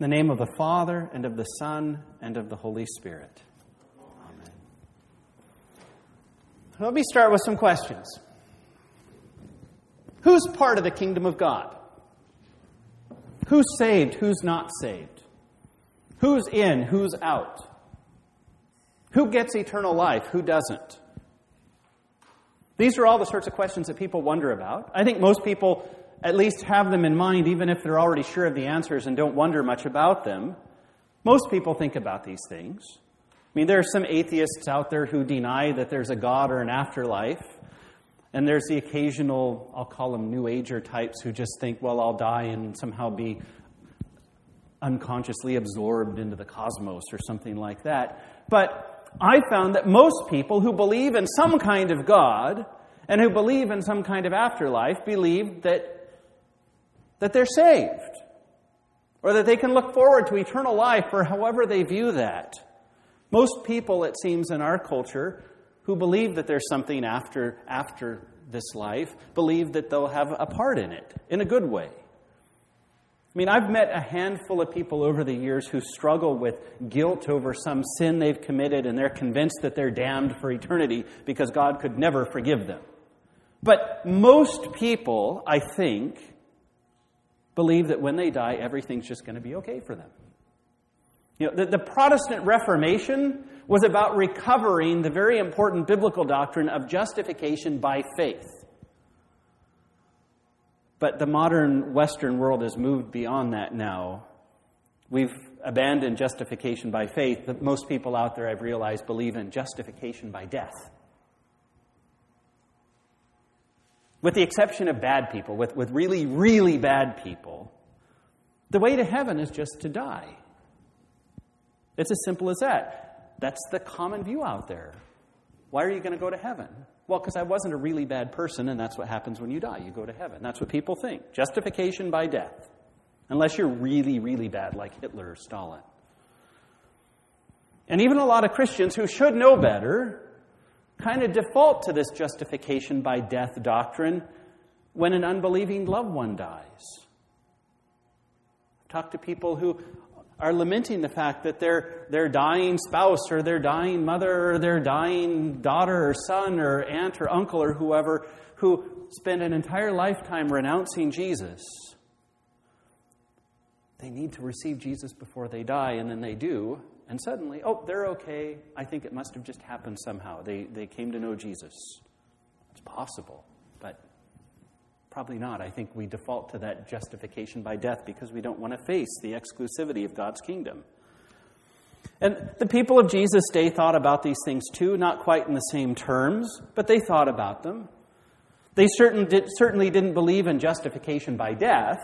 In the name of the Father, and of the Son, and of the Holy Spirit. Amen. Let me start with some questions. Who's part of the kingdom of God? Who's saved? Who's not saved? Who's in? Who's out? Who gets eternal life? Who doesn't? These are all the sorts of questions that people wonder about. I think most people at least have them in mind, even if they're already sure of the answers and don't wonder much about them. Most people think about these things. I mean, there are some atheists out there who deny that there's a God or an afterlife. And there's the occasional, I'll call them New Ager types, who just think, well, I'll die and somehow be unconsciously absorbed into the cosmos or something like that. But I found that most people who believe in some kind of God and who believe in some kind of afterlife believe that they're saved, or that they can look forward to eternal life, or however they view that. Most people, it seems, in our culture who believe that there's something after this life believe that they'll have a part in it, in a good way. I mean, I've met a handful of people over the years who struggle with guilt over some sin they've committed, and they're convinced that they're damned for eternity because God could never forgive them. But most people, I think, believe that when they die, everything's just going to be okay for them. You know, the Protestant Reformation was about recovering the very important biblical doctrine of justification by faith. But the modern Western world has moved beyond that now. We've abandoned justification by faith. But most people out there, I've realized, believe in justification by death. With the exception of bad people, with really, really bad people, the way to heaven is just to die. It's as simple as that. That's the common view out there. Why are you going to go to heaven? Well, because I wasn't a really bad person, and that's what happens when you die. You go to heaven. That's what people think. Justification by death. Unless you're really, really bad, like Hitler or Stalin. And even a lot of Christians who should know better kind of default to this justification by death doctrine when an unbelieving loved one dies. I've talked to people who are lamenting the fact that their dying spouse or their dying mother or their dying daughter or son or aunt or uncle or whoever who spent an entire lifetime renouncing Jesus, they need to receive Jesus before they die, and then they do. And suddenly, they're okay. I think it must have just happened somehow. They came to know Jesus. It's possible, but probably not. I think we default to that justification by death because we don't want to face the exclusivity of God's kingdom. And the people of Jesus' day thought about these things too, not quite in the same terms, but they thought about them. They certainly didn't believe in justification by death.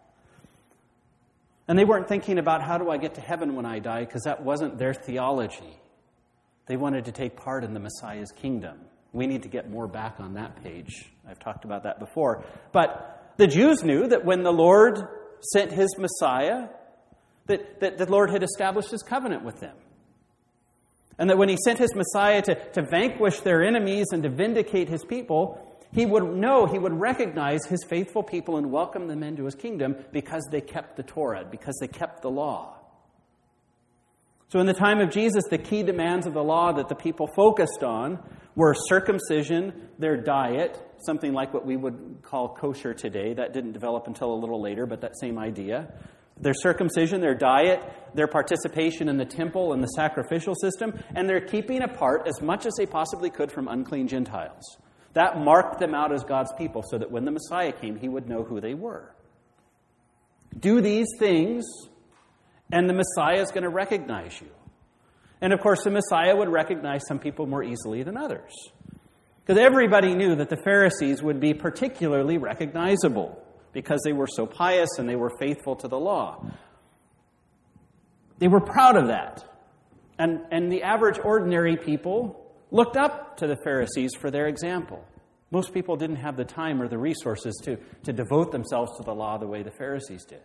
And they weren't thinking about how do I get to heaven when I die, because that wasn't their theology. They wanted to take part in the Messiah's kingdom. We need to get more back on that page. I've talked about that before. But the Jews knew that when the Lord sent his Messiah, that the Lord had established his covenant with them. And that when he sent his Messiah to vanquish their enemies and to vindicate his people, he would recognize his faithful people and welcome them into his kingdom because they kept the Torah, because they kept the law. So in the time of Jesus, the key demands of the law that the people focused on were circumcision, their diet, something like what we would call kosher today. That didn't develop until a little later, but that same idea. Their circumcision, their diet, their participation in the temple and the sacrificial system, and their keeping apart as much as they possibly could from unclean Gentiles. That marked them out as God's people so that when the Messiah came, he would know who they were. Do these things, and the Messiah is going to recognize you. And of course, the Messiah would recognize some people more easily than others. Because everybody knew that the Pharisees would be particularly recognizable because they were so pious and they were faithful to the law. They were proud of that. And the average ordinary people looked up to the Pharisees for their example. Most people didn't have the time or the resources to devote themselves to the law the way the Pharisees did.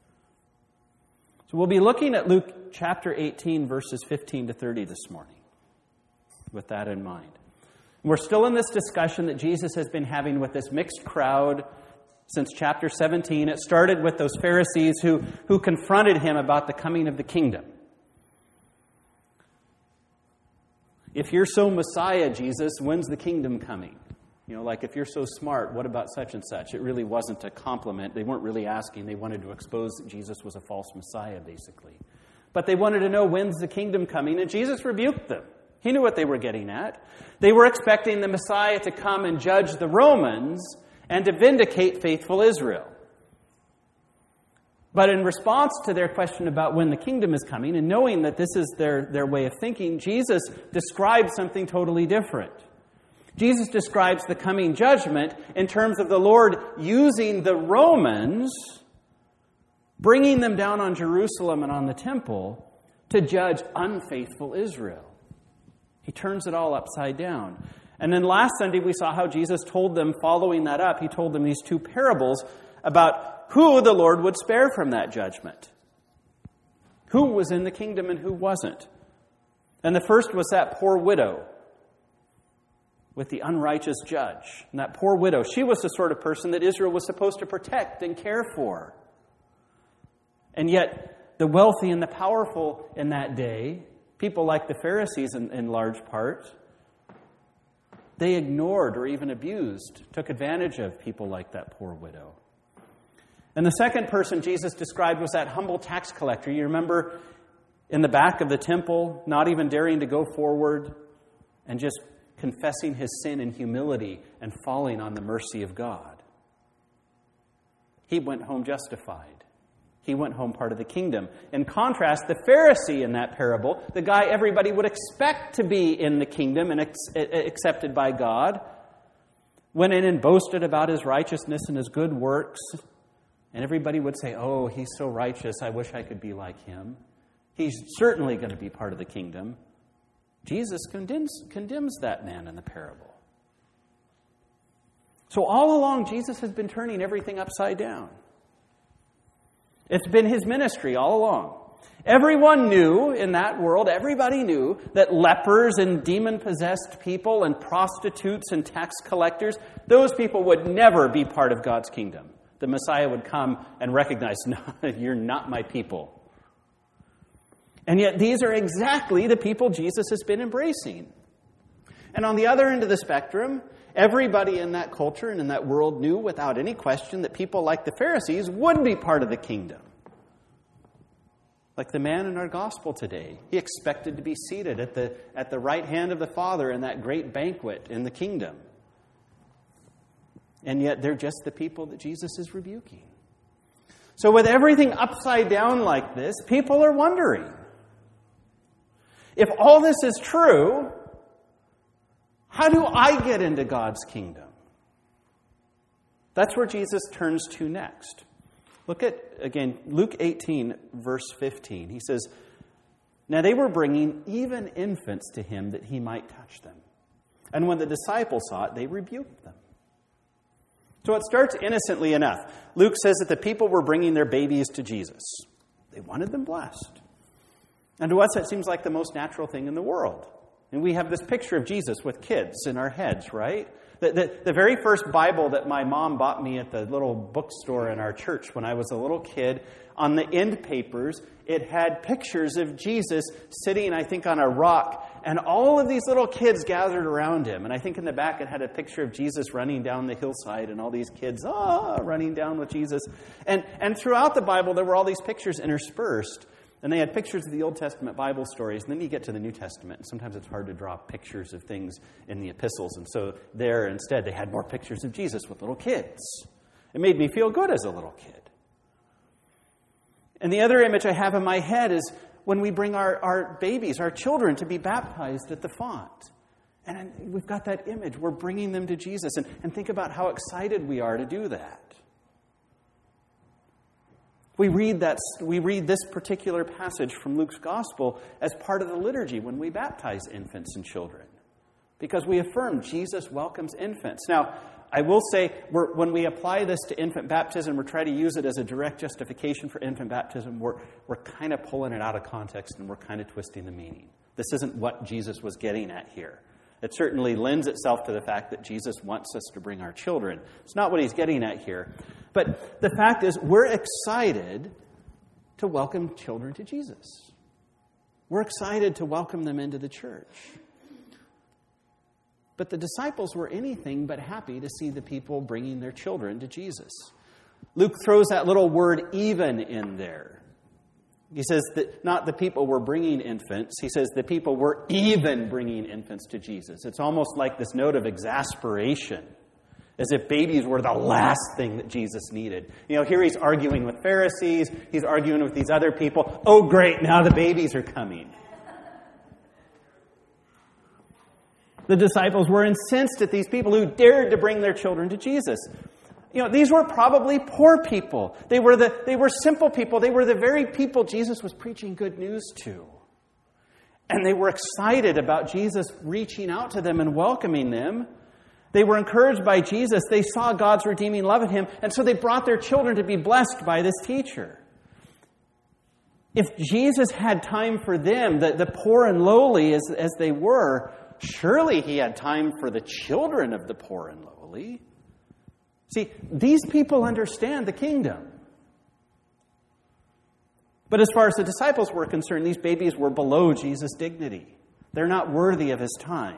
So we'll be looking at Luke chapter 18, verses 15 to 30 this morning, with that in mind. We're still in this discussion that Jesus has been having with this mixed crowd since chapter 17. It started with those Pharisees who confronted him about the coming of the kingdom. If you're so Messiah, Jesus, when's the kingdom coming? Like if you're so smart, what about such and such? It really wasn't a compliment. They weren't really asking. They wanted to expose that Jesus was a false Messiah, basically. But they wanted to know, when's the kingdom coming? And Jesus rebuked them. He knew what they were getting at. They were expecting the Messiah to come and judge the Romans and to vindicate faithful Israel. But in response to their question about when the kingdom is coming, and knowing that this is their way of thinking, Jesus describes something totally different. Jesus describes the coming judgment in terms of the Lord using the Romans, bringing them down on Jerusalem and on the temple to judge unfaithful Israel. He turns it all upside down. And then last Sunday we saw how Jesus told them, following that up, he told them these two parables about who the Lord would spare from that judgment. Who was in the kingdom and who wasn't. And the first was that poor widow with the unrighteous judge. And that poor widow, she was the sort of person that Israel was supposed to protect and care for. And yet, the wealthy and the powerful in that day, people like the Pharisees in large part, they ignored or even abused, took advantage of people like that poor widow. And the second person Jesus described was that humble tax collector. You remember in the back of the temple, not even daring to go forward and just confessing his sin in humility and falling on the mercy of God. He went home justified. He went home part of the kingdom. In contrast, the Pharisee in that parable, the guy everybody would expect to be in the kingdom and accepted by God, went in and boasted about his righteousness and his good works. And everybody would say, oh, he's so righteous, I wish I could be like him. He's certainly going to be part of the kingdom. Jesus condemns that man in the parable. So all along, Jesus has been turning everything upside down. It's been his ministry all along. Everyone knew in that world, everybody knew that lepers and demon-possessed people and prostitutes and tax collectors, those people would never be part of God's kingdom. The Messiah would come and recognize, no, you're not my people. And yet these are exactly the people Jesus has been embracing. And on the other end of the spectrum, everybody in that culture and in that world knew without any question that people like the Pharisees would be part of the kingdom. Like the man in our gospel today. He expected to be seated at the right hand of the Father in that great banquet in the kingdom. And yet they're just the people that Jesus is rebuking. So with everything upside down like this, people are wondering, if all this is true, how do I get into God's kingdom? That's where Jesus turns to next. Look at, again, Luke 18, verse 15. He says, now they were bringing even infants to him that he might touch them. And when the disciples saw it, they rebuked them. So it starts innocently enough. Luke says that the people were bringing their babies to Jesus. They wanted them blessed. And to us, that seems like the most natural thing in the world. And we have this picture of Jesus with kids in our heads, right? The very first Bible that my mom bought me at the little bookstore in our church when I was a little kid, on the end papers, it had pictures of Jesus sitting, I think, on a rock, and all of these little kids gathered around him. And I think in the back it had a picture of Jesus running down the hillside, and all these kids, running down with Jesus. And throughout the Bible, there were all these pictures interspersed. And they had pictures of the Old Testament Bible stories. And then you get to the New Testament. And sometimes it's hard to draw pictures of things in the epistles. And so there, instead, they had more pictures of Jesus with little kids. It made me feel good as a little kid. And the other image I have in my head is when we bring our babies, our children, to be baptized at the font. And we've got that image. We're bringing them to Jesus. And think about how excited we are to do that. We read this particular passage from Luke's Gospel as part of the liturgy when we baptize infants and children, because we affirm Jesus welcomes infants. Now, I will say, when we apply this to infant baptism, we're trying to use it as a direct justification for infant baptism. We're kind of pulling it out of context and we're kind of twisting the meaning. This isn't what Jesus was getting at here. It certainly lends itself to the fact that Jesus wants us to bring our children. It's not what he's getting at here. But the fact is, we're excited to welcome children to Jesus. We're excited to welcome them into the church. But the disciples were anything but happy to see the people bringing their children to Jesus. Luke throws that little word "even" in there. He says that not the people were bringing infants. He says the people were even bringing infants to Jesus. It's almost like this note of exasperation, as if babies were the last thing that Jesus needed. Here he's arguing with Pharisees. He's arguing with these other people. Oh, great, now the babies are coming. The disciples were incensed at these people who dared to bring their children to Jesus. These were probably poor people. They were simple people. They were the very people Jesus was preaching good news to. And they were excited about Jesus reaching out to them and welcoming them. They were encouraged by Jesus. They saw God's redeeming love in him. And so they brought their children to be blessed by this teacher. If Jesus had time for them, the poor and lowly as they were, surely he had time for the children of the poor and lowly. See, these people understand the kingdom. But as far as the disciples were concerned, these babies were below Jesus' dignity. They're not worthy of his time.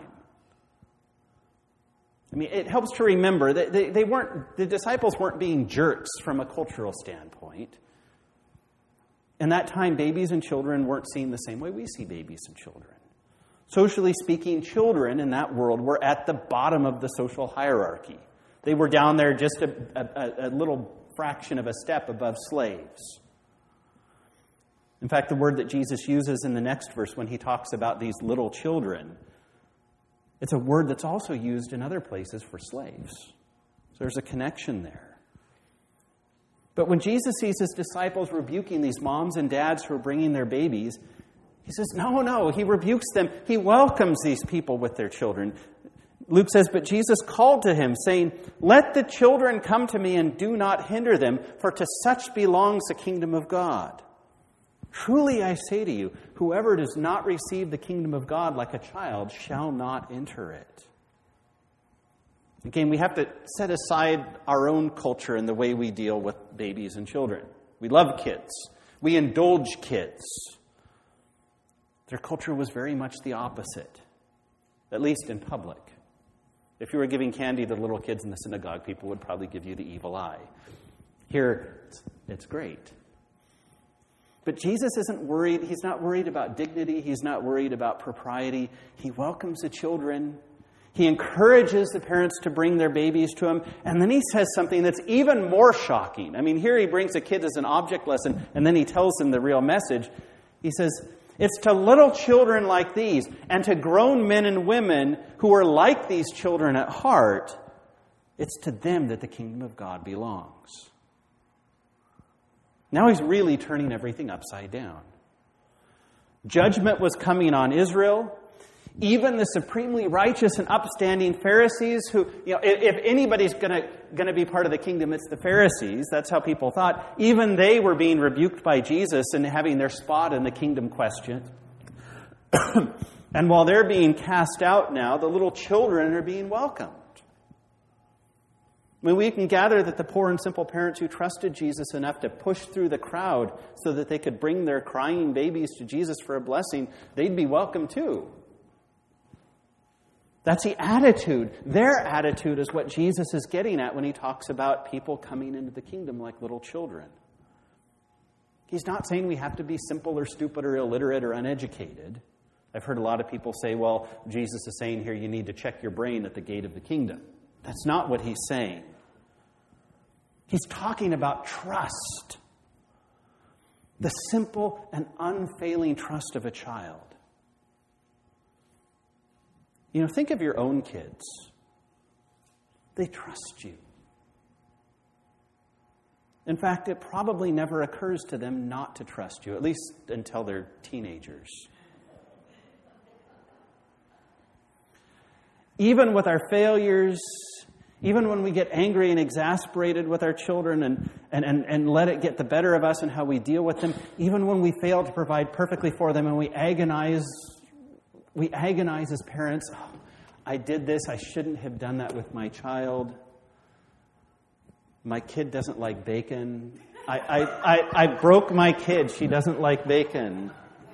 It helps to remember that the disciples weren't being jerks from a cultural standpoint. In that time, babies and children weren't seen the same way we see babies and children. Socially speaking, children in that world were at the bottom of the social hierarchy. They were down there just a little fraction of a step above slaves. In fact, the word that Jesus uses in the next verse when he talks about these little children, it's a word that's also used in other places for slaves. So there's a connection there. But when Jesus sees his disciples rebuking these moms and dads who are bringing their babies, he says, no, he rebukes them. He welcomes these people with their children. Luke says, but Jesus called to him, saying, "Let the children come to me and do not hinder them, for to such belongs the kingdom of God. Truly I say to you, whoever does not receive the kingdom of God like a child shall not enter it." Again, we have to set aside our own culture and the way we deal with babies and children. We love kids. We indulge kids. Their culture was very much the opposite, at least in public. If you were giving candy to little kids in the synagogue, people would probably give you the evil eye. Here, it's great. But Jesus isn't worried. He's not worried about dignity. He's not worried about propriety. He welcomes the children. He encourages the parents to bring their babies to him. And then he says something that's even more shocking. Here he brings a kid as an object lesson, and then he tells them the real message. He says, "It's to little children like these and to grown men and women who are like these children at heart, it's to them that the kingdom of God belongs." Now he's really turning everything upside down. Judgment was coming on Israel. Even the supremely righteous and upstanding Pharisees who, if anybody's going to be part of the kingdom, it's the Pharisees. That's how people thought. Even they were being rebuked by Jesus and having their spot in the kingdom question. And while they're being cast out now, the little children are being welcomed. We can gather that the poor and simple parents who trusted Jesus enough to push through the crowd so that they could bring their crying babies to Jesus for a blessing, they'd be welcome too. That's the attitude. Their attitude is what Jesus is getting at when he talks about people coming into the kingdom like little children. He's not saying we have to be simple or stupid or illiterate or uneducated. I've heard a lot of people say, well, Jesus is saying here you need to check your brain at the gate of the kingdom. That's not what he's saying. He's talking about trust. The simple and unfailing trust of a child. Think of your own kids. They trust you. In fact, it probably never occurs to them not to trust you, at least until they're teenagers. Even with our failures, even when we get angry and exasperated with our children and let it get the better of us and how we deal with them, even when we fail to provide perfectly for them and we agonize as parents, I did this. I shouldn't have done that with my child. My kid doesn't like bacon. I broke my kid. She doesn't like bacon.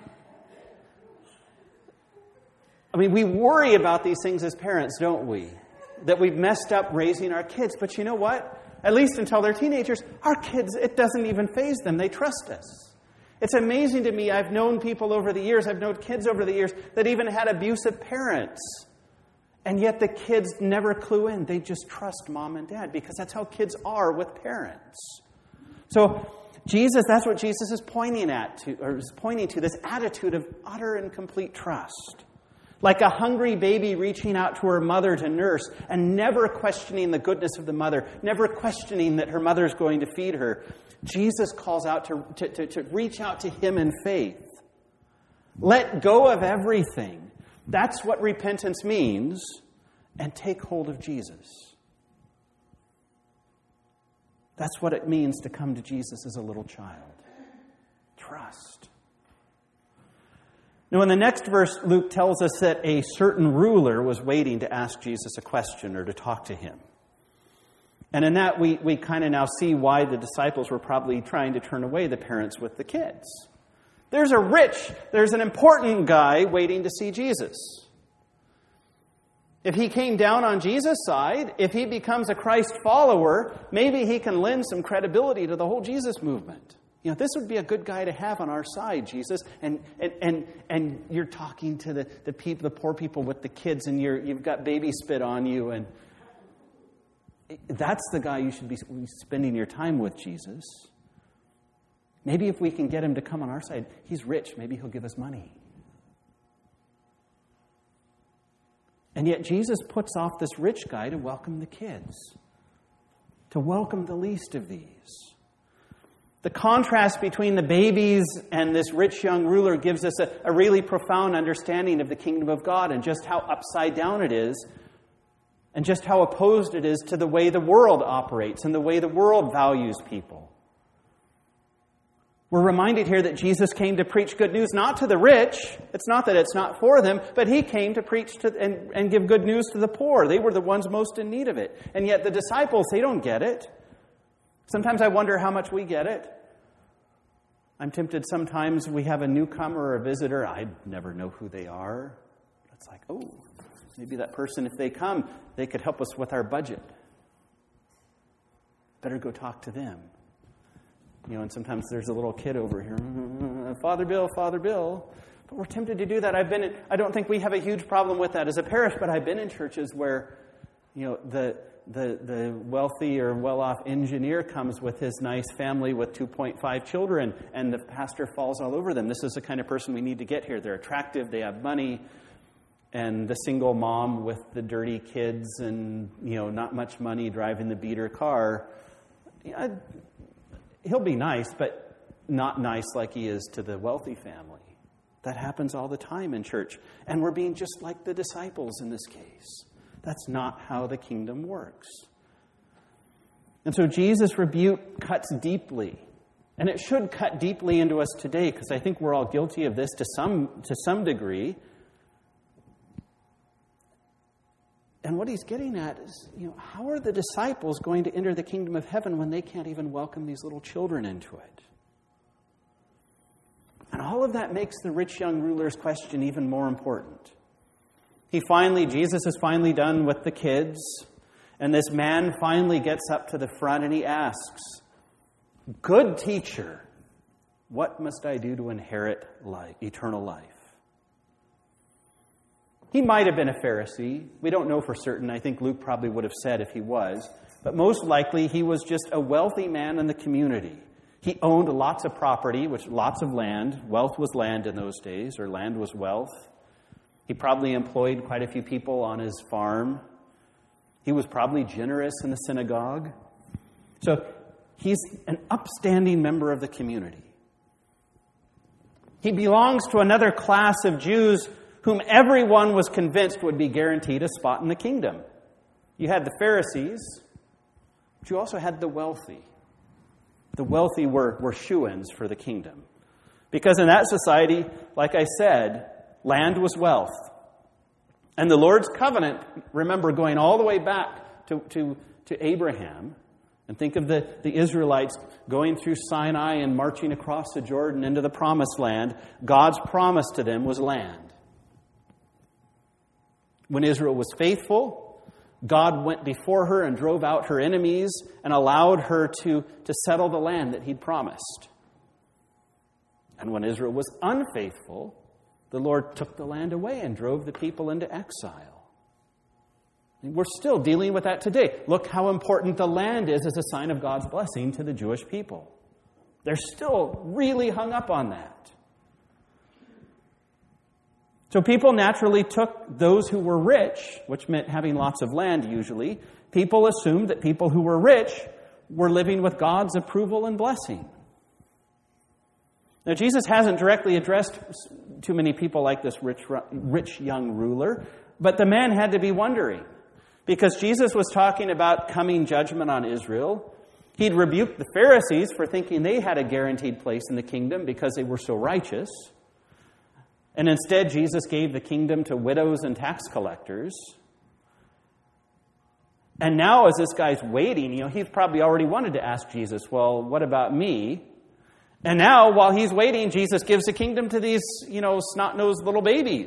I mean, we worry about these things as parents, don't we? That we've messed up raising our kids. But you know what? At least until they're teenagers, our kids, it doesn't even faze them. They trust us. It's amazing to me. I've known people over the years, I've known kids over the years that even had abusive parents. And yet the kids never clue in. They just trust mom and dad because that's how kids are with parents. So Jesus, that's what Jesus is pointing to, this attitude of utter and complete trust. Like a hungry baby reaching out to her mother to nurse and never questioning the goodness of the mother, never questioning that her mother's going to feed her. Jesus calls out to reach out to him in faith. Let go of everything. That's what repentance means. And take hold of Jesus. That's what it means to come to Jesus as a little child. Trust. Now, in the next verse, Luke tells us that a certain ruler was waiting to ask Jesus a question or to talk to him. And in that, we kind of now see why the disciples were probably trying to turn away the parents with the kids. There's an important guy waiting to see Jesus. If he came down on Jesus' side, if he becomes a Christ follower, maybe he can lend some credibility to the whole Jesus movement. You know, this would be a good guy to have on our side, Jesus. And you're talking to the people, the poor people with the kids, and you've got baby spit on you, and that's the guy you should be spending your time with, Jesus. Maybe if we can get him to come on our side, he's rich. Maybe he'll give us money. And yet Jesus puts off this rich guy to welcome the kids, to welcome the least of these. The contrast between the babies and this rich young ruler gives us a really profound understanding of the kingdom of God and just how upside down it is and just how opposed it is to the way the world operates and the way the world values people. We're reminded here that Jesus came to preach good news, not to the rich. It's not that it's not for them, but he came to preach and give good news to the poor. They were the ones most in need of it. And yet the disciples, they don't get it. Sometimes I wonder how much we get it. I'm tempted sometimes we have a newcomer or a visitor. I never know who they are. It's like, oh, maybe that person, if they come, they could help us with our budget. Better go talk to them. You know, and sometimes there's a little kid over here, Father Bill, Father Bill. But we're tempted to do that. I don't think we have a huge problem with that as a parish, but I've been in churches where, you know, the wealthy or well-off engineer comes with his nice family with 2.5 children, and the pastor falls all over them. This is the kind of person we need to get here. They're attractive, they have money, and the single mom with the dirty kids and, you know, not much money driving the beater car. He'll be nice, but not nice like he is to the wealthy family. That happens all the time in church. And we're being just like the disciples in this case. That's not how the kingdom works. And so Jesus' rebuke cuts deeply. And it should cut deeply into us today, because I think we're all guilty of this to some degree. And what he's getting at is, you know, how are the disciples going to enter the kingdom of heaven when they can't even welcome these little children into it? And all of that makes the rich young ruler's question even more important. Jesus is finally done with the kids, and this man finally gets up to the front and he asks, "Good teacher, what must I do to inherit life, eternal life?" He might have been a Pharisee. We don't know for certain. I think Luke probably would have said if he was. But most likely he was just a wealthy man in the community. He owned lots of property, lots of land. Wealth was land in those days, or land was wealth. He probably employed quite a few people on his farm. He was probably generous in the synagogue. So he's an upstanding member of the community. He belongs to another class of Jews whom everyone was convinced would be guaranteed a spot in the kingdom. You had the Pharisees, but you also had the wealthy. The wealthy were shoo-ins for the kingdom. Because in that society, like I said, land was wealth. And the Lord's covenant, remember, going all the way back to Abraham, and think of the Israelites going through Sinai and marching across the Jordan into the promised land. God's promise to them was land. When Israel was faithful, God went before her and drove out her enemies and allowed her to settle the land that He'd promised. And when Israel was unfaithful, the Lord took the land away and drove the people into exile. And we're still dealing with that today. Look how important the land is as a sign of God's blessing to the Jewish people. They're still really hung up on that. So people naturally took those who were rich, which meant having lots of land usually. People assumed that people who were rich were living with God's approval and blessing. Now, Jesus hasn't directly addressed too many people like this rich young ruler, but the man had to be wondering, because Jesus was talking about coming judgment on Israel. He'd rebuked the Pharisees for thinking they had a guaranteed place in the kingdom because they were so righteous. And instead, Jesus gave the kingdom to widows and tax collectors. And now, as this guy's waiting, he's probably already wanted to ask Jesus, well, what about me? And now, while he's waiting, Jesus gives the kingdom to these, snot-nosed little babies.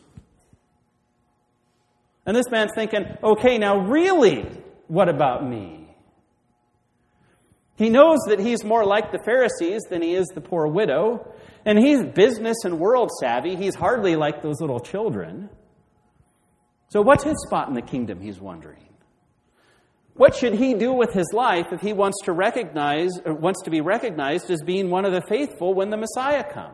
And this man's thinking, okay, now really, what about me? He knows that he's more like the Pharisees than he is the poor widow. And he's business and world savvy. He's hardly like those little children. So what's his spot in the kingdom, he's wondering? What should he do with his life if he wants to be recognized as being one of the faithful when the Messiah comes?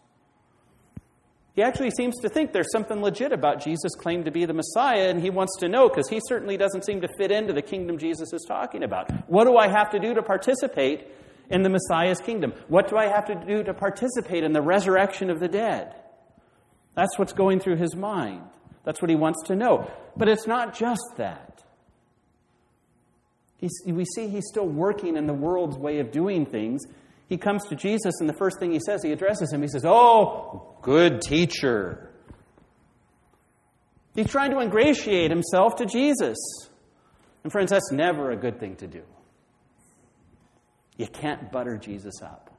He actually seems to think there's something legit about Jesus' claim to be the Messiah, and he wants to know, because he certainly doesn't seem to fit into the kingdom Jesus is talking about. What do I have to do to participate in the Messiah's kingdom? What do I have to do to participate in the resurrection of the dead? That's what's going through his mind. That's what he wants to know. But it's not just that. We see he's still working in the world's way of doing things. He comes to Jesus, and the first thing he says, he addresses him. He says, "Oh, good teacher." He's trying to ingratiate himself to Jesus. And friends, that's never a good thing to do. You can't butter Jesus up.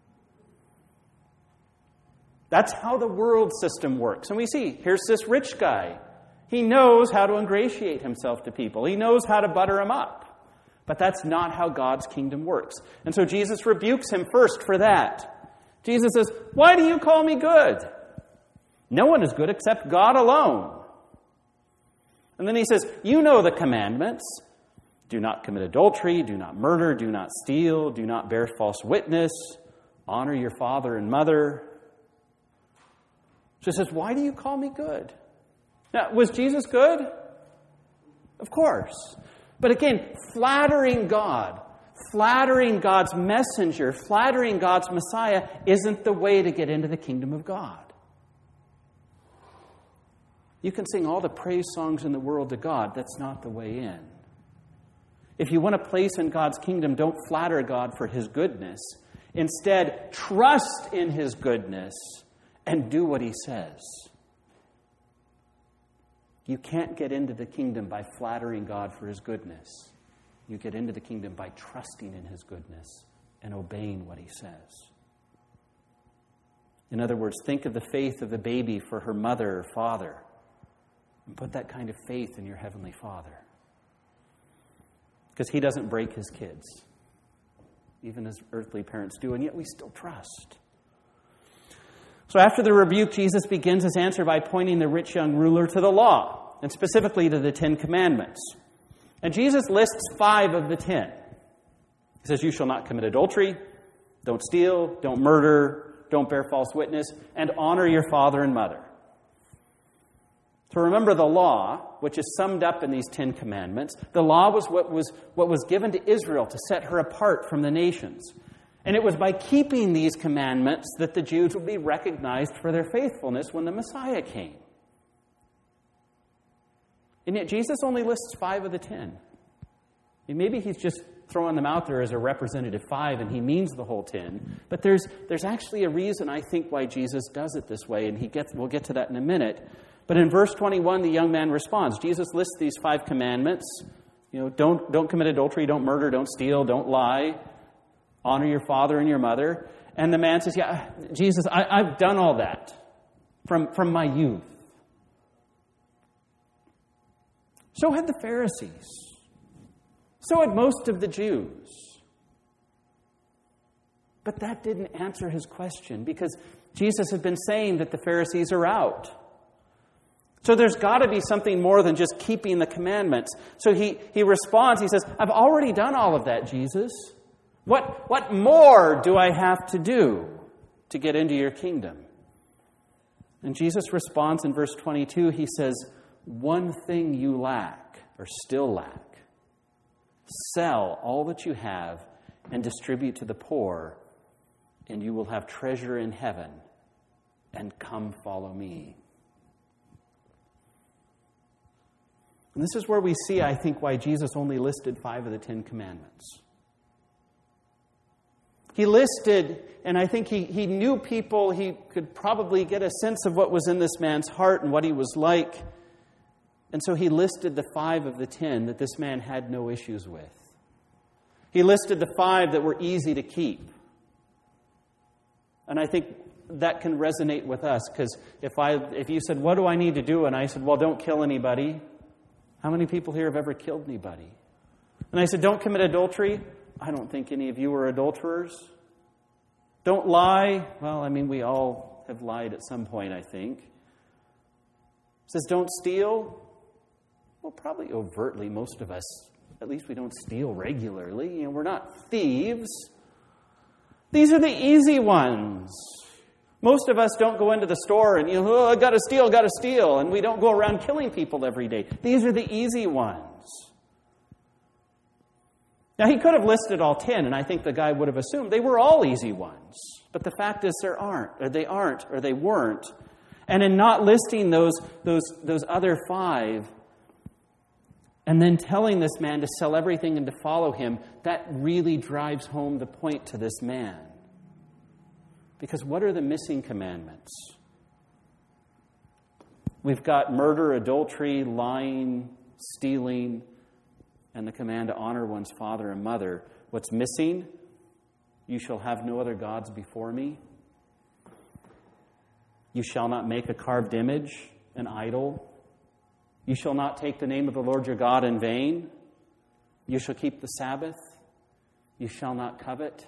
That's how the world system works. And we see, here's this rich guy. He knows how to ingratiate himself to people. He knows how to butter them up. But that's not how God's kingdom works. And so Jesus rebukes him first for that. Jesus says, "Why do you call me good? No one is good except God alone." And then he says, "You know the commandments. Do not commit adultery, do not murder, do not steal, do not bear false witness, honor your father and mother." So he says, "Why do you call me good?" Now, was Jesus good? Of course. But again, flattering God, flattering God's messenger, flattering God's Messiah isn't the way to get into the kingdom of God. You can sing all the praise songs in the world to God. That's not the way in. If you want a place in God's kingdom, don't flatter God for His goodness. Instead, trust in His goodness and do what He says. You can't get into the kingdom by flattering God for His goodness. You get into the kingdom by trusting in His goodness and obeying what He says. In other words, think of the faith of the baby for her mother or father. And put that kind of faith in your Heavenly Father. Because He doesn't break His kids, even as earthly parents do, and yet we still trust. So after the rebuke, Jesus begins his answer by pointing the rich young ruler to the law, and specifically to the 10 Commandments. And Jesus lists 5 of the 10. He says, "You shall not commit adultery, don't steal, don't murder, don't bear false witness, and honor your father and mother." So remember the law, which is summed up in these 10 Commandments. The law was what was given to Israel to set her apart from the nations. And it was by keeping these commandments that the Jews would be recognized for their faithfulness when the Messiah came. And yet Jesus only lists 5 of the 10. And maybe he's just throwing them out there as a representative 5 and he means the whole 10. But there's actually a reason, I think, why Jesus does it this way, and we'll get to that in a minute. But in verse 21, the young man responds. Jesus lists these 5 commandments. Don't commit adultery, don't murder, don't steal, don't lie, honor your father and your mother. And the man says, yeah, Jesus, I've done all that from my youth. So had the Pharisees. So had most of the Jews. But that didn't answer his question, because Jesus had been saying that the Pharisees are out. So there's got to be something more than just keeping the commandments. So he responds, he says, I've already done all of that, Jesus. What more do I have to do to get into your kingdom? And Jesus responds in verse 22, he says, one thing you lack, or still lack. Sell all that you have and distribute to the poor, and you will have treasure in heaven, and come follow me. And this is where we see, I think, why Jesus only listed 5 of the 10 commandments. He listed, and I think he knew people, he could probably get a sense of what was in this man's heart and what he was like. And so he listed the 5 of the 10 that this man had no issues with. He listed the 5 that were easy to keep. And I think that can resonate with us, because if you said, what do I need to do? And I said, well, don't kill anybody. How many people here have ever killed anybody? And I said, don't commit adultery. I don't think any of you are adulterers. Don't lie. Well, I mean, we all have lied at some point, I think. It says, don't steal. Well, probably overtly, most of us, at least we don't steal regularly. We're not thieves. These are the easy ones. Most of us don't go into the store and, I got to steal. And we don't go around killing people every day. These are the easy ones. Now, he could have listed all 10, and I think the guy would have assumed they were all easy ones. But the fact is they weren't. And in not listing those other 5, and then telling this man to sell everything and to follow him, that really drives home the point to this man. Because what are the missing commandments? We've got murder, adultery, lying, stealing, and the command to honor one's father and mother. What's missing? You shall have no other gods before me. You shall not make a carved image, an idol. You shall not take the name of the Lord your God in vain. You shall keep the Sabbath. You shall not covet.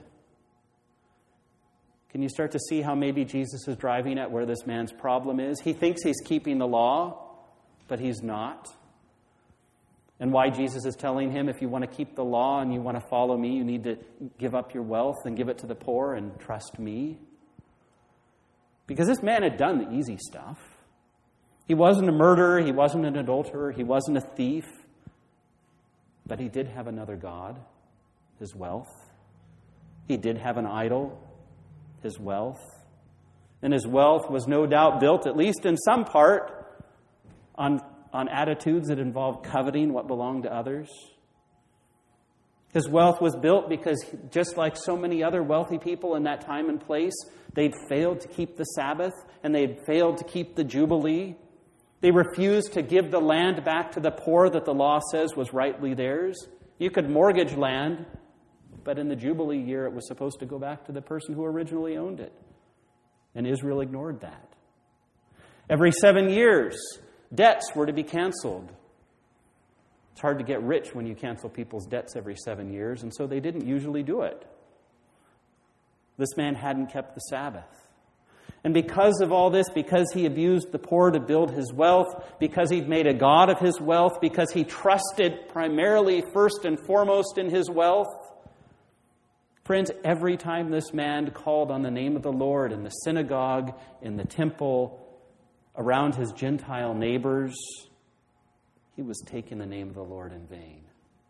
Can you start to see how maybe Jesus is driving at where this man's problem is? He thinks he's keeping the law, but he's not. And why Jesus is telling him, if you want to keep the law and you want to follow me, you need to give up your wealth and give it to the poor and trust me. Because this man had done the easy stuff. He wasn't a murderer, he wasn't an adulterer, he wasn't a thief. But he did have another god, his wealth. He did have an idol, his wealth. And his wealth was no doubt built, at least in some part, on attitudes that involved coveting what belonged to others. His wealth was built because, just like so many other wealthy people in that time and place, they'd failed to keep the Sabbath and they'd failed to keep the Jubilee. They refused to give the land back to the poor that the law says was rightly theirs. You could mortgage land, but in the Jubilee year it was supposed to go back to the person who originally owned it. And Israel ignored that. Every 7 years, debts were to be canceled. It's hard to get rich when you cancel people's debts every 7 years, and so they didn't usually do it. This man hadn't kept the Sabbath. And because of all this, because he abused the poor to build his wealth, because he'd made a god of his wealth, because he trusted primarily, first and foremost, in his wealth, friends, every time this man called on the name of the Lord in the synagogue, in the temple, around his Gentile neighbors, he was taking the name of the Lord in vain.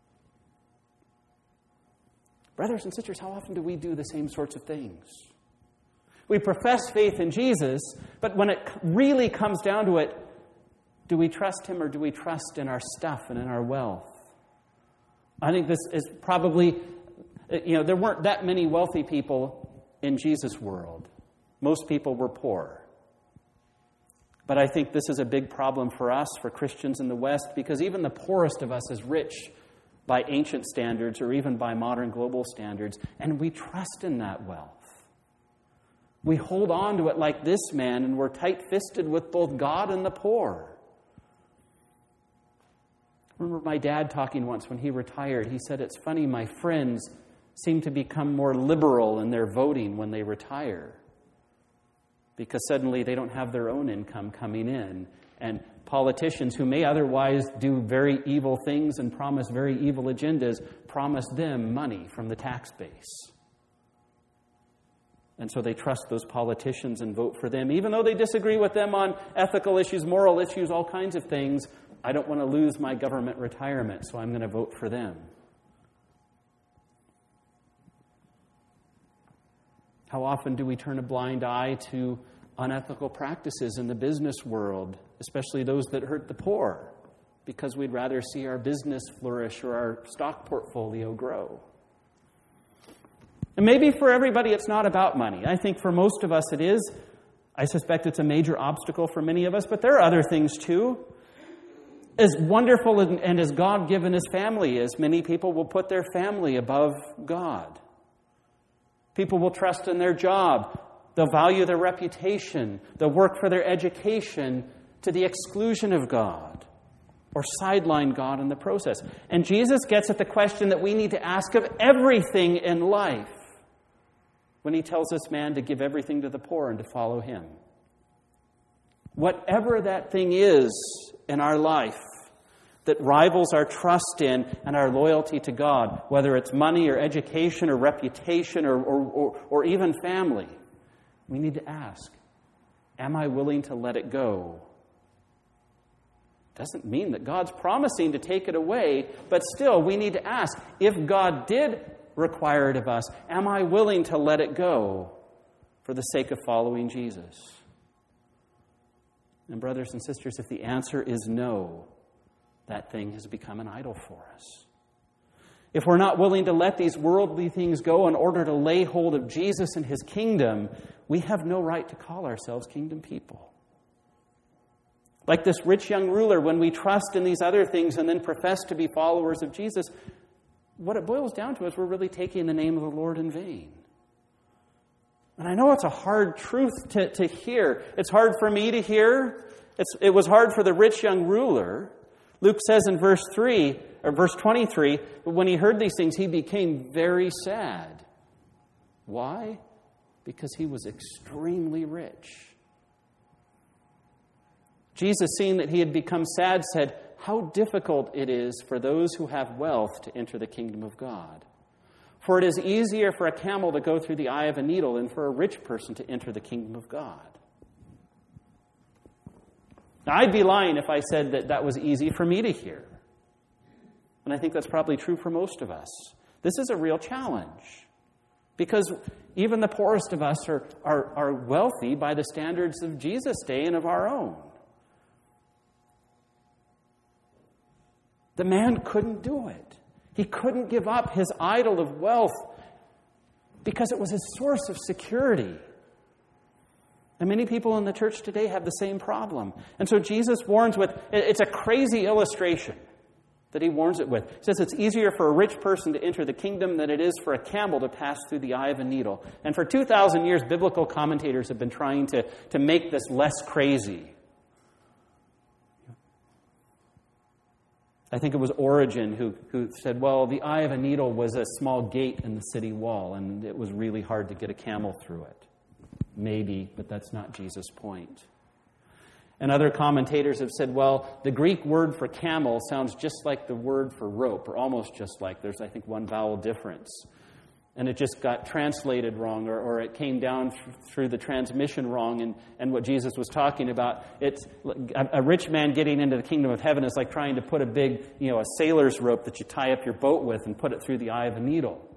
Brothers and sisters, how often do we do the same sorts of things? We profess faith in Jesus, but when it really comes down to it, do we trust him or do we trust in our stuff and in our wealth? I think this is probably, there weren't that many wealthy people in Jesus' world. Most people were poor. But I think this is a big problem for us, for Christians in the West, because even the poorest of us is rich by ancient standards or even by modern global standards, and we trust in that wealth. We hold on to it like this man, and we're tight-fisted with both God and the poor. I remember my dad talking once when he retired. He said, "It's funny, my friends seem to become more liberal in their voting when they retire, because suddenly they don't have their own income coming in. And politicians who may otherwise do very evil things and promise very evil agendas promise them money from the tax base. And so they trust those politicians and vote for them. Even though they disagree with them on ethical issues, moral issues, all kinds of things, I don't want to lose my government retirement, so I'm going to vote for them." How often do we turn a blind eye to unethical practices in the business world, especially those that hurt the poor, because we'd rather see our business flourish or our stock portfolio grow? And maybe for everybody it's not about money. I think for most of us it is. I suspect it's a major obstacle for many of us, but there are other things too. As wonderful and as God-given as family is, many people will put their family above God. People will trust in their job. They'll value their reputation. They'll work for their education to the exclusion of God, or sideline God in the process. And Jesus gets at the question that we need to ask of everything in life when he tells this man to give everything to the poor and to follow him. Whatever that thing is in our life that rivals our trust in and our loyalty to God, whether it's money or education or reputation or even family, we need to ask, am I willing to let it go? Doesn't mean that God's promising to take it away, but still we need to ask, if God did require it of us, am I willing to let it go for the sake of following Jesus? And brothers and sisters, if the answer is no, that thing has become an idol for us. If we're not willing to let these worldly things go in order to lay hold of Jesus and his kingdom, we have no right to call ourselves kingdom people. Like this rich young ruler, when we trust in these other things and then profess to be followers of Jesus, what it boils down to is we're really taking the name of the Lord in vain. And I know it's a hard truth to hear. It's hard for me to hear. It was hard for the rich young ruler. Luke says in verse 23, but when he heard these things, he became very sad. Why? Because he was extremely rich. Jesus, seeing that he had become sad, said, "How difficult it is for those who have wealth to enter the kingdom of God. For it is easier for a camel to go through the eye of a needle than for a rich person to enter the kingdom of God." Now, I'd be lying if I said that that was easy for me to hear. And I think that's probably true for most of us. This is a real challenge, because even the poorest of us are wealthy by the standards of Jesus' day and of our own. The man couldn't do it. He couldn't give up his idol of wealth because it was his source of security. And many people in the church today have the same problem. And so Jesus warns with, it's a crazy illustration that he warns it with. He says it's easier for a rich person to enter the kingdom than it is for a camel to pass through the eye of a needle. And for 2,000 years, biblical commentators have been trying to make this less crazy. I think it was Origen who said, well, the eye of a needle was a small gate in the city wall, and it was really hard to get a camel through it. Maybe, but that's not Jesus' point. And other commentators have said, well, the Greek word for camel sounds just like the word for rope, or almost just like. There's, I think, one vowel difference. And it just got translated wrong, or it came down through the transmission wrong. And what Jesus was talking about, it's a rich man getting into the kingdom of heaven is like trying to put a big, a sailor's rope that you tie up your boat with and put it through the eye of a needle.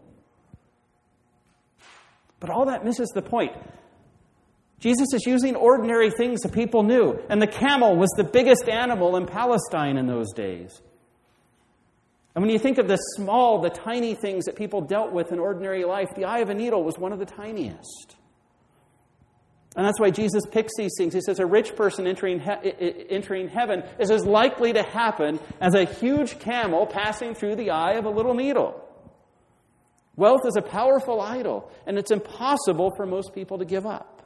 But all that misses the point. Jesus is using ordinary things that people knew. And the camel was the biggest animal in Palestine in those days. And when you think of the tiny things that people dealt with in ordinary life, the eye of a needle was one of the tiniest. And that's why Jesus picks these things. He says a rich person entering heaven is as likely to happen as a huge camel passing through the eye of a little needle. Wealth is a powerful idol, and it's impossible for most people to give up.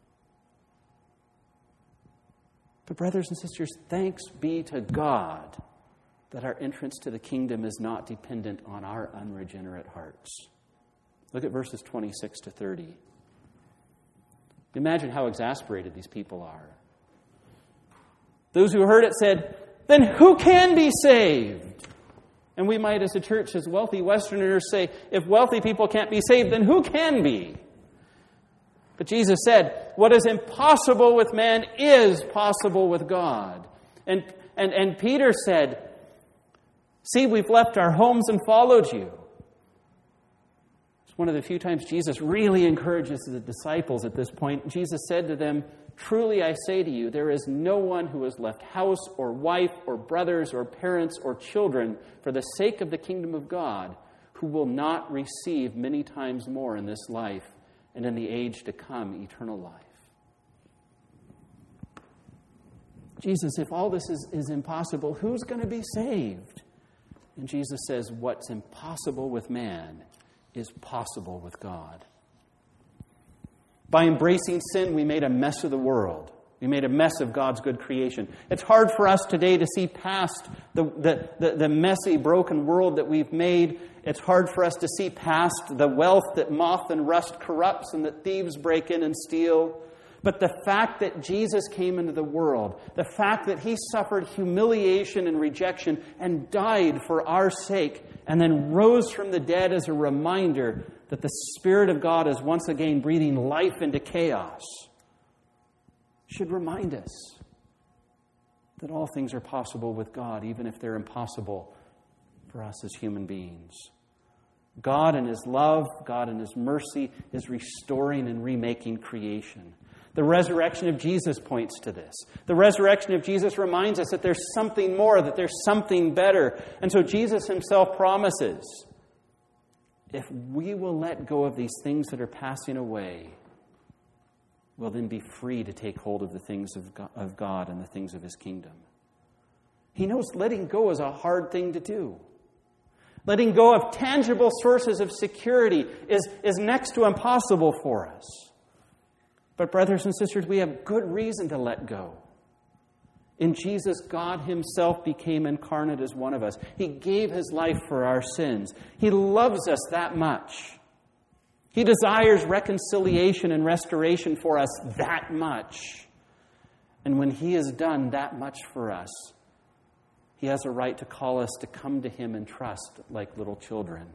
But brothers and sisters, thanks be to God that our entrance to the kingdom is not dependent on our unregenerate hearts. Look at verses 26 to 30. Imagine how exasperated these people are. Those who heard it said, "Then who can be saved?" And we might, as a church, as wealthy Westerners, say, if wealthy people can't be saved, then who can be? But Jesus said, what is impossible with man is possible with God. And Peter said, "See, we've left our homes and followed you." It's one of the few times Jesus really encourages the disciples at this point. Jesus said to them, "Truly I say to you, there is no one who has left house or wife or brothers or parents or children for the sake of the kingdom of God who will not receive many times more in this life and in the age to come eternal life." Jesus, if all this is impossible, who's going to be saved? And Jesus says, what's impossible with man is possible with God. By embracing sin, we made a mess of the world. We made a mess of God's good creation. It's hard for us today to see past the messy, broken world that we've made. It's hard for us to see past the wealth that moth and rust corrupts and that thieves break in and steal. But the fact that Jesus came into the world, the fact that he suffered humiliation and rejection and died for our sake and then rose from the dead as a reminder that the Spirit of God is once again breathing life into chaos, should remind us that all things are possible with God, even if they're impossible for us as human beings. God in his love, God in his mercy is restoring and remaking creation. The resurrection of Jesus points to this. The resurrection of Jesus reminds us that there's something more, that there's something better. And so Jesus himself promises, if we will let go of these things that are passing away, we'll then be free to take hold of the things of God and the things of his kingdom. He knows letting go is a hard thing to do. Letting go of tangible sources of security is next to impossible for us. But brothers and sisters, we have good reason to let go. In Jesus, God himself became incarnate as one of us. He gave his life for our sins. He loves us that much. He desires reconciliation and restoration for us that much. And when he has done that much for us, he has a right to call us to come to him and trust like little children.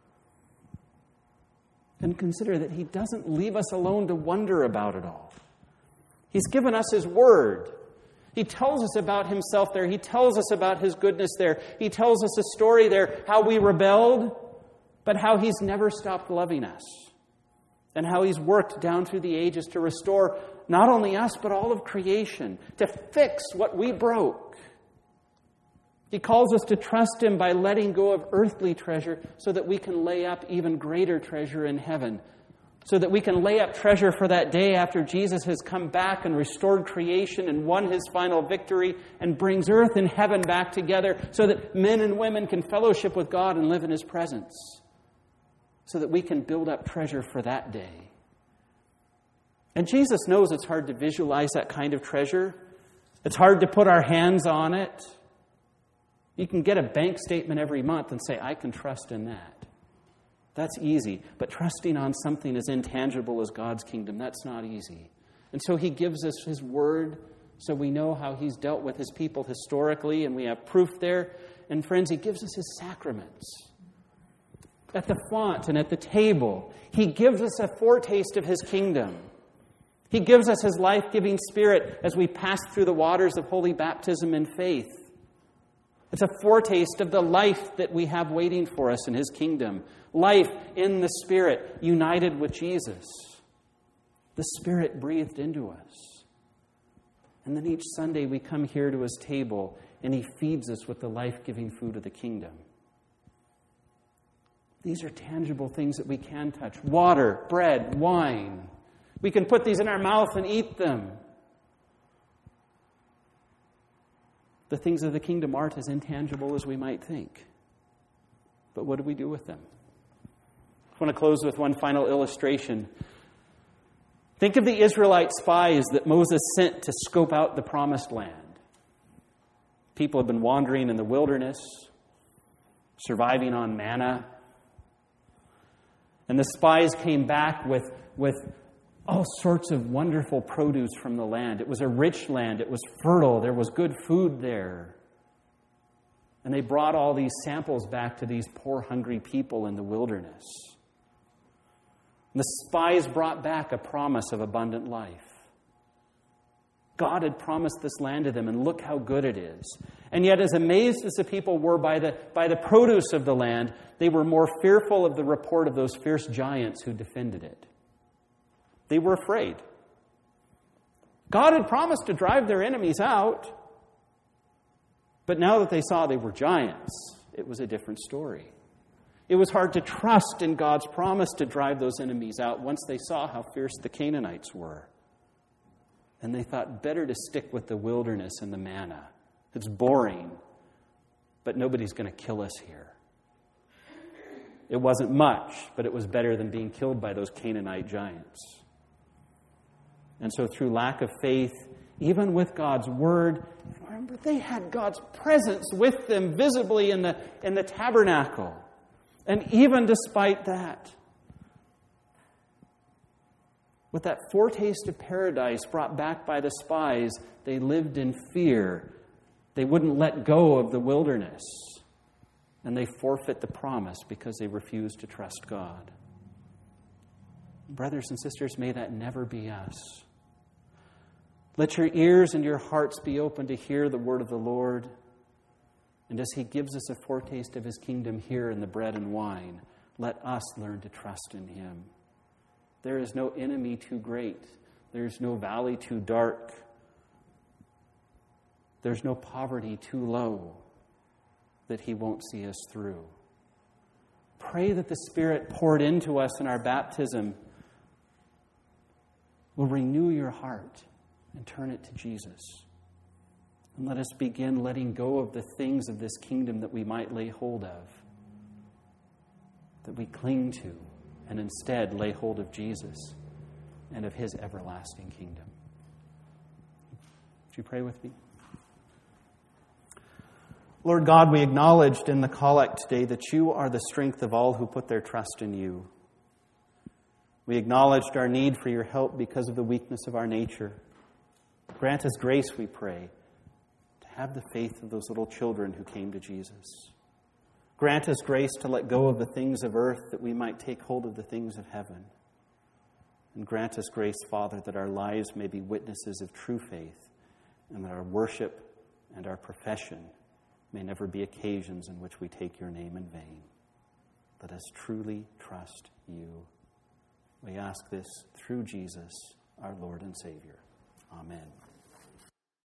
And consider that he doesn't leave us alone to wonder about it all. He's given us his word. He tells us about himself there. He tells us about his goodness there. He tells us a story there, how we rebelled, but how he's never stopped loving us. And how he's worked down through the ages to restore not only us, but all of creation, to fix what we broke. He calls us to trust him by letting go of earthly treasure so that we can lay up even greater treasure in heaven. So that we can lay up treasure for that day after Jesus has come back and restored creation and won his final victory and brings earth and heaven back together so that men and women can fellowship with God and live in his presence. So that we can build up treasure for that day. And Jesus knows it's hard to visualize that kind of treasure. It's hard to put our hands on it. You can get a bank statement every month and say, I can trust in that. That's easy. But trusting on something as intangible as God's kingdom, that's not easy. And so he gives us his word so we know how he's dealt with his people historically, and we have proof there. And friends, he gives us his sacraments. At the font and at the table, he gives us a foretaste of his kingdom. He gives us his life-giving Spirit as we pass through the waters of holy baptism in faith. It's a foretaste of the life that we have waiting for us in his kingdom. Life in the Spirit, united with Jesus. The Spirit breathed into us. And then each Sunday we come here to his table and he feeds us with the life-giving food of the kingdom. These are tangible things that we can touch. Water, bread, wine. We can put these in our mouth and eat them. The things of the kingdom aren't as intangible as we might think. But what do we do with them? I want to close with one final illustration. Think of the Israelite spies that Moses sent to scope out the promised land. People have been wandering in the wilderness, surviving on manna. And the spies came back with all sorts of wonderful produce from the land. It was a rich land. It was fertile. There was good food there. And they brought all these samples back to these poor, hungry people in the wilderness. And the spies brought back a promise of abundant life. God had promised this land to them, and look how good it is. And yet, as amazed as the people were by the produce of the land, they were more fearful of the report of those fierce giants who defended it. They were afraid. God had promised to drive their enemies out, but now that they saw they were giants, it was a different story. It was hard to trust in God's promise to drive those enemies out once they saw how fierce the Canaanites were. And they thought, better to stick with the wilderness and the manna. It's boring, but nobody's going to kill us here. It wasn't much, but it was better than being killed by those Canaanite giants. And so through lack of faith, even with God's word, remember, they had God's presence with them visibly in the tabernacle. And even despite that, with that foretaste of paradise brought back by the spies, they lived in fear. They wouldn't let go of the wilderness. And they forfeit the promise because they refused to trust God. Brothers and sisters, may that never be us. Let your ears and your hearts be open to hear the word of the Lord. And as He gives us a foretaste of His kingdom here in the bread and wine, let us learn to trust in Him. There is no enemy too great. There's no valley too dark. There's no poverty too low that He won't see us through. Pray that the Spirit poured into us in our baptism will renew your heart and turn it to Jesus. And let us begin letting go of the things of this kingdom that we might lay hold of, that we cling to, and instead lay hold of Jesus and of His everlasting kingdom. Would you pray with me? Lord God, we acknowledged in the collect today that You are the strength of all who put their trust in You. We acknowledged our need for Your help because of the weakness of our nature. Grant us grace, we pray, to have the faith of those little children who came to Jesus. Grant us grace to let go of the things of earth that we might take hold of the things of heaven. And grant us grace, Father, that our lives may be witnesses of true faith, and that our worship and our profession may never be occasions in which we take Your name in vain. Let us truly trust You. We ask this through Jesus, our Lord and Savior. Amen.